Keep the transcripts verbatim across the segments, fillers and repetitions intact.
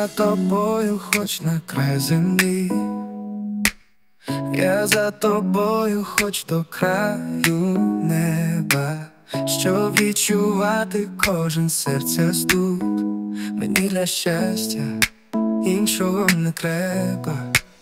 за тобою, хоч на край землі, я за тобою, хоч до краю неба, щоб відчувати кожен серця стук. Мені для щастя іншого не треба.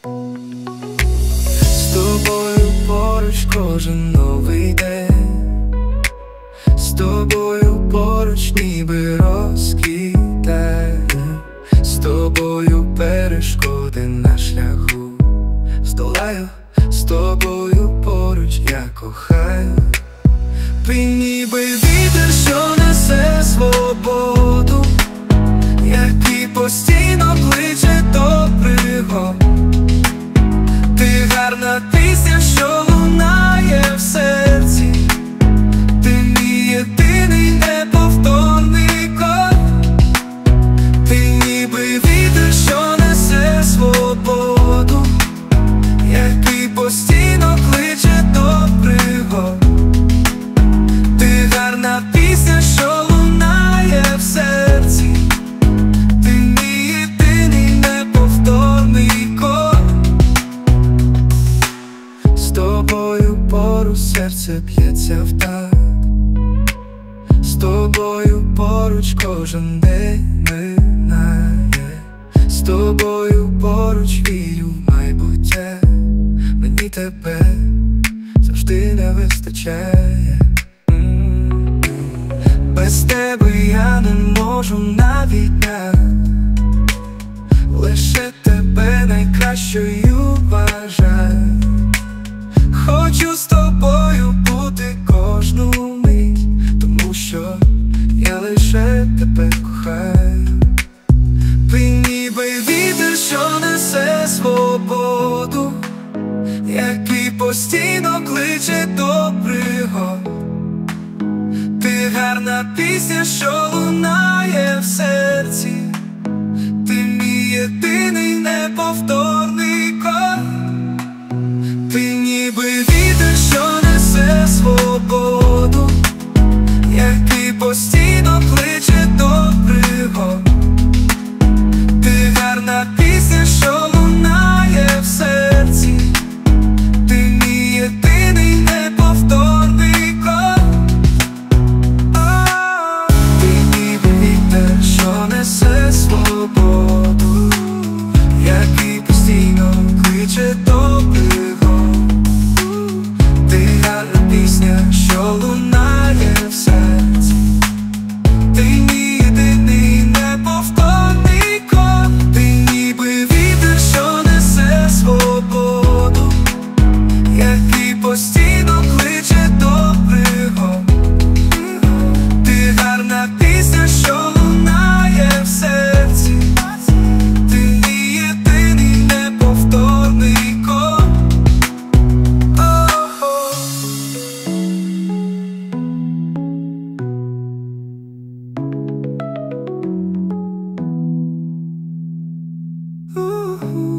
З тобою поруч кожен новий день, з тобою поруч ніби розквітає, з тобою перешкоди на шляху здолаю, з тобою поруч я кохаю. Ти ніби вітер, що несе свободу, який постійно кличе до пригод. Ти гарна пісня, що лунає в серці, ти мій єдиний неповторний код. Ти ніби вітер, що несе свободу, який постійно кличе до пригод. Ти гарна пісня, що лунає в серці, ти мій єдиний неповторний код. З тобою поруч серце б'ється в такт, з тобою поруч кожен день минає, з тобою поруч вірю в майбуття. Мені тебе завжди не вистачає. Без тебе я не можу навіть дня, лише тебе найкращою вважаю. Хочу з тобою бути кожну мить, тому що я лише тебе кохаю. Ти ніби вітер, що несе свободу, який постійно кличе до пригод. Ти гарна пісня, що лунає в серці, ти мій єдиний неповторний код. Ти ніби вітер, що несе свободу, який постійно кличе до пригод. Ти гарна пісня, що лунає в серці, ти мій єдиний неповторний код. Ти ніби вітер, що несе свободу, який постійно кличе до пригод. Ти гарна пісня, що лунає в серці, ти мій єдиний неповторний код. Ти ніби вітер, що несе свободу, який постійно кличе до пригод. Ти гарна пісня, що лунає в серці, ти мій єдиний неповторний код. Ooh.